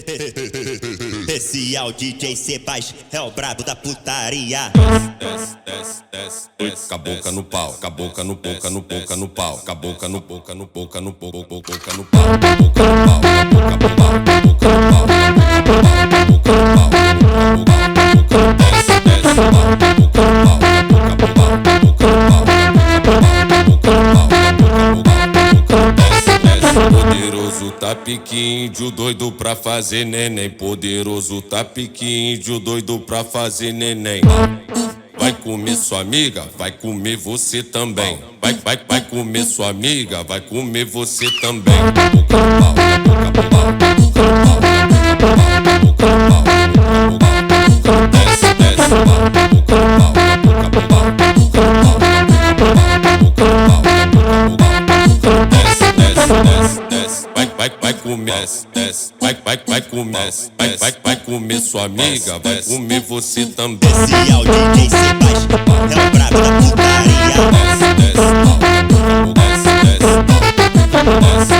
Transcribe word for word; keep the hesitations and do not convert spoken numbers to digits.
Especial D J Sebas é o brabo da putaria. Desce, desce, desce, desce. Com a boca no pau, com a boca no boca no boca no pau, com a boca no boca no boca no boca boca no pau, boca no pau, boca no pau, boca no pau, boca no pau, boca no desce, desce, boca no pau, boca no pau, boca no pau, boca no pau, boca no pau, desce, desce. Poderoso tá pique, índio doido pra fazer neném. Poderoso tá pique, índio doido pra fazer neném. Vai comer sua amiga, vai comer você também. Vai, vai, vai comer sua amiga, vai comer você também. Boca no pau, boca no pau, boca no pau, boca no pau, boca no pau, desce, desce, boca no pau, boca no pau, boca no pau, boca no pau, desce, desce, desce, desce. Vai, vai, vai comer, desce, desce. Vai, vai, vai comer, vai, vai, vai comer sua amiga, vai comer você também. Especial D J Sebas é o brabo da putaria. Desce, desce, desce, desce, desce.